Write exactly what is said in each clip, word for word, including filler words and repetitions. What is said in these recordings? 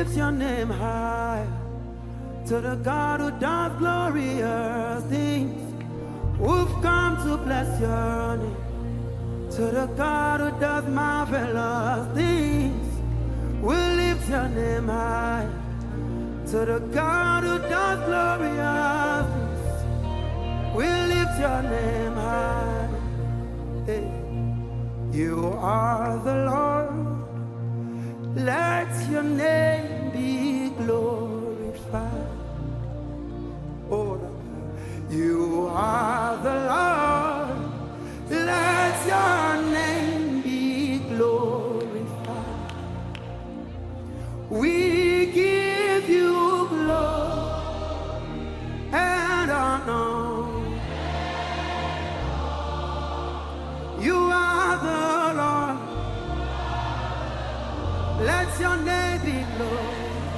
lift your name high. To the God who does glorious things, we've come to bless your name. To the God who does marvelous things, we lift your name high. To the God who does glorious things, we lift your name high. Hey. You are the Lord, let your name be glorified. Oh, you are the Lord, let your name be glorified. We give you glory and honor. You are the Lord, let your name be glorified.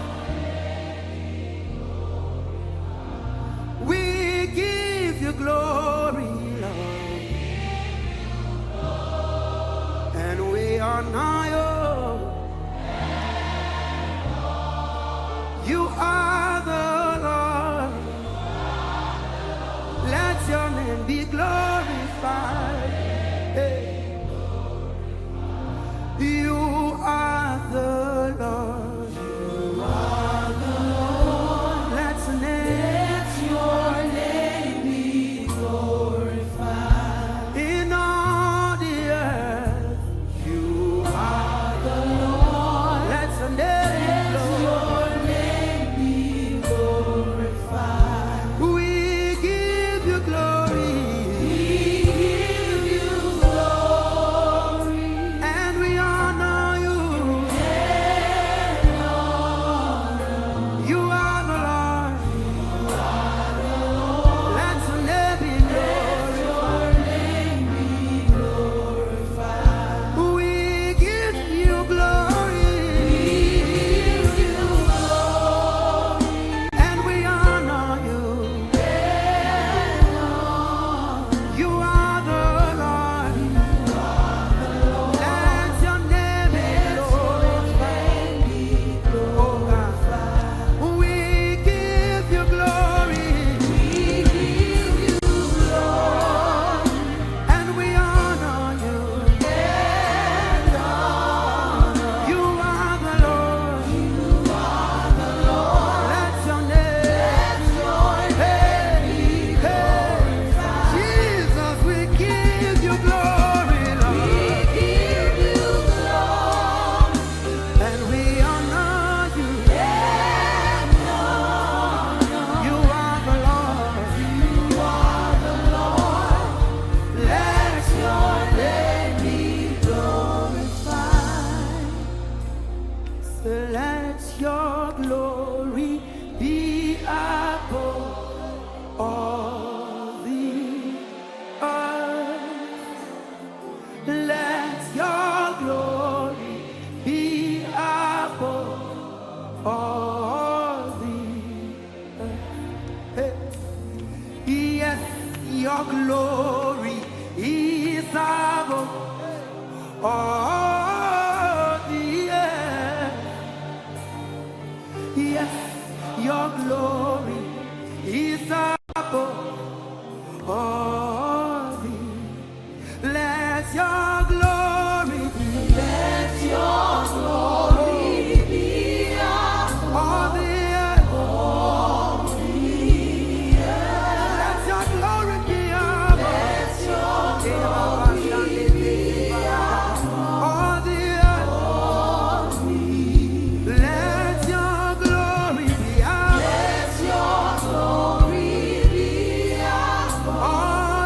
We give you glory, Lord, and we honor you. You are the Lord, let your name be glorified. Hey. You are the Lord, you are the Lord, let your name, let your name be glorified in all the earth. You are the Lord, let your name, let your name be glorified. We give you glory, we give you glory, and we honor you. You are the Lord, let your name be glorified. We give you glory, and we honor you. You are the Lord, let your name be glorified. Oh God, we give you glory, and we honor you. You are the Lord, let your name, hey, hey. Jesus, we give you glory, Lord, and we honor you. You are the Lord, let your name be glorified. So let your glory be above all the earth. Let your glory be above all the earth. Hey. Yes, your glory is above all the earth. Yes, your glory is above all the. Let your glory be, let your glory be above all the earth. Let your glory be above, let your glory be above all the earth. Let your glory be above, let your glory be above all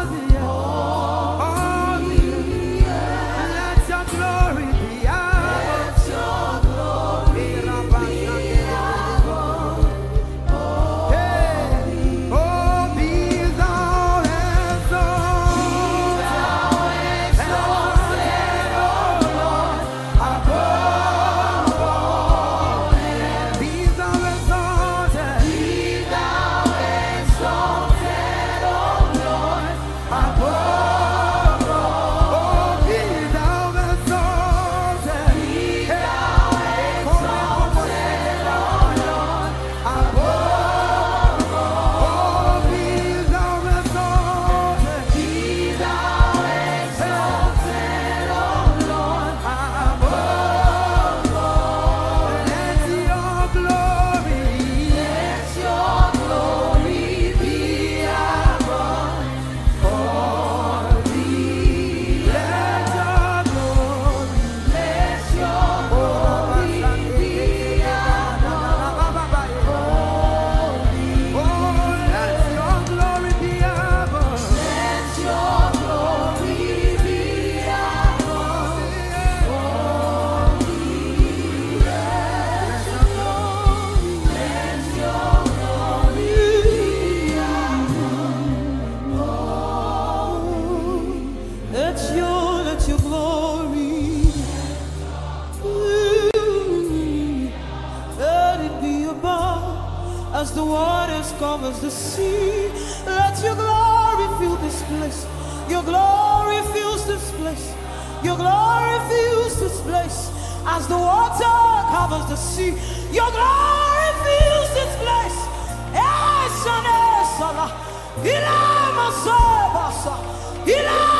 as the waters covers the sea. Let your glory fill this place. Your glory fills this place. Your glory fills this place as the water covers the sea. Your glory fills this place. Yes, and yes, Allah. Ilama sabasa. Ilama